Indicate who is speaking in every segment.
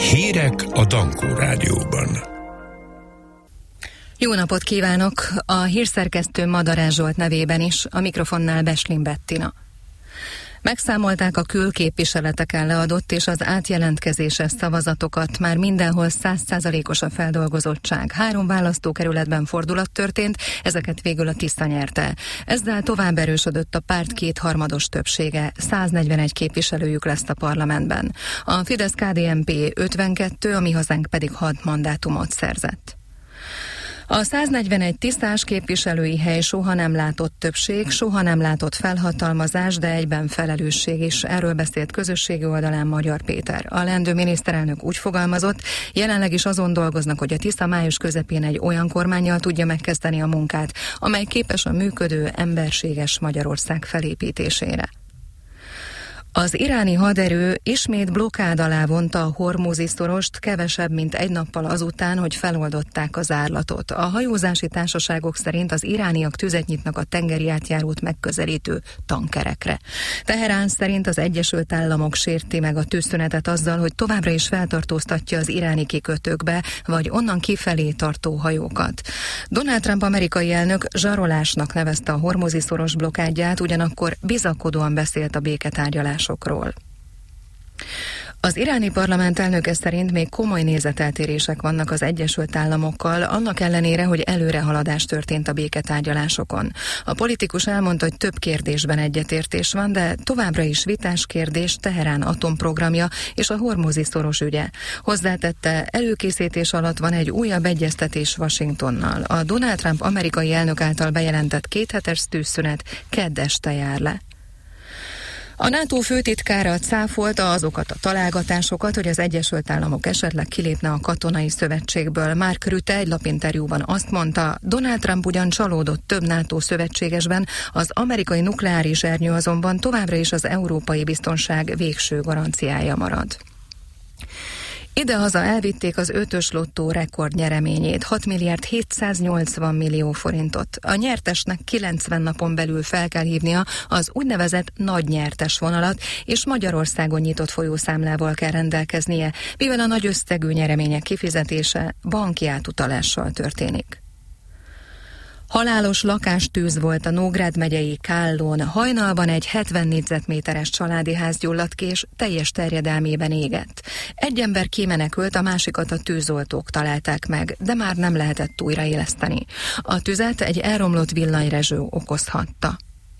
Speaker 1: Hírek a Dankó Rádióban.
Speaker 2: Jó napot kívánok! A hírszerkesztő Madarás Zsolt nevében is, a mikrofonnál Beslin Bettina. Megszámolták a külképviseleteken leadott és az átjelentkezéses szavazatokat, már mindenhol 100%-os a feldolgozottság. 3 választókerületben fordulat történt, ezeket végül a Tisza nyerte. Ezzel tovább erősödött a párt kétharmados többsége, 141 képviselőjük lesz a parlamentben. A Fidesz-KDNP 52, a Mi Hazánk pedig 6 mandátumot szerzett. A 141 tisztás képviselői hely soha nem látott többség, soha nem látott felhatalmazás, de egyben felelősség is. Erről beszélt közösségi oldalán Magyar Péter. A leendő miniszterelnök úgy fogalmazott, jelenleg is azon dolgoznak, hogy a Tisza május közepén egy olyan kormánnyal tudja megkezdeni a munkát, amely képes a működő, emberséges Magyarország felépítésére. Az iráni haderő ismét blokkád alá vonta a Hormuzi szorost kevesebb, mint egy nappal azután, hogy feloldották az árlatot. A hajózási társaságok szerint az irániak tüzet nyitnak a tengeri átjárót megközelítő tankerekre. Teherán szerint az Egyesült Államok sérti meg a tűzszünetet azzal, hogy továbbra is feltartóztatja az iráni kikötőkbe, vagy onnan kifelé tartó hajókat. Donald Trump amerikai elnök zsarolásnak nevezte a Hormuzi szoros blokkádját, ugyanakkor bizakodóan beszélt a béketárgyalásokról. Az iráni parlament elnöke szerint még komoly nézeteltérések vannak az Egyesült Államokkal, annak ellenére, hogy előrehaladás történt a béketárgyalásokon. A politikus elmondta, hogy több kérdésben egyetértés van, de továbbra is vitás kérdés Teherán atomprogramja és a Hormuzi szoros ügye. Hozzátette, előkészítés alatt van egy újabb egyeztetés Washingtonnal. A Donald Trump amerikai elnök által bejelentett 2 hetes tűzszünet kedd este jár le. A NATO főtitkára cáfolta azokat a találgatásokat, hogy az Egyesült Államok esetleg kilépne a katonai szövetségből. Mark Rutte egy lapinterjúban azt mondta, Donald Trump ugyan csalódott több NATO szövetségesben, az amerikai nukleáris ernyő azonban továbbra is az európai biztonság végső garanciája marad. Idehaza elvitték az 5-ös lottó rekordnyereményét, 6 milliárd 780 millió forintot. A nyertesnek 90 napon belül fel kell hívnia az úgynevezett nagy nyertes vonalat, és Magyarországon nyitott folyószámlával kell rendelkeznie, mivel a nagy összegű nyeremények kifizetése banki átutalással történik. Halálos lakástűz volt a Nógrád megyei Kállón. Hajnalban egy 70 négyzetméteres családi ház gyulladt ki, és teljes terjedelmében égett. Egy ember kimenekült, a másikat a tűzoltók találták meg, de már nem lehetett újraéleszteni. A tüzet egy elromlott villanyrezső okozhatta.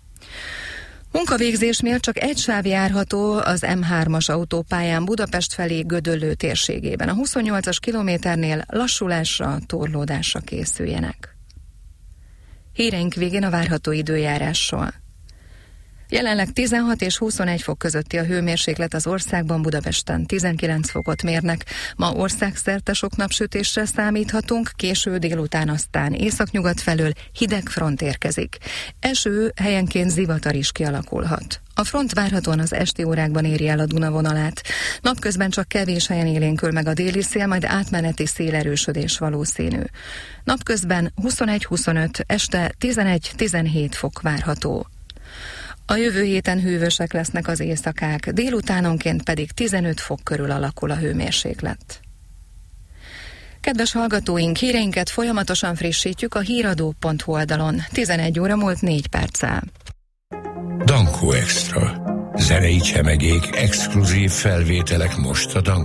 Speaker 2: Munkavégzés miatt csak egy sáv járható az M3-as autópályán Budapest felé Gödöllő térségében. A 28-as kilométernél lassulásra, torlódásra készüljenek. Híreink végén a várható időjárásról. Jelenleg 16 és 21 fok közötti a hőmérséklet az országban, Budapesten 19 fokot mérnek. Ma országszerte sok napsütésre számíthatunk, késő délután aztán északnyugat felől hideg front érkezik. Eső, helyenként zivatar is kialakulhat. A front várhatóan az esti órákban éri el a Duna vonalát. Napközben csak kevés helyen élénkül meg a déli szél, majd átmeneti szélerősödés valószínű. Napközben 21-25, este 11-17 fok várható. A jövő héten hűvösek lesznek az éjszakák, délutánonként pedig 15 fok körül alakul a hőmérséklet. Kedves hallgatóink, híreinket folyamatosan frissítjük a híradó.hu oldalon. 11 óra múlt 4 perccel.
Speaker 1: Dankó Extra. Zenei csemegék, exkluzív felvételek most a Dankó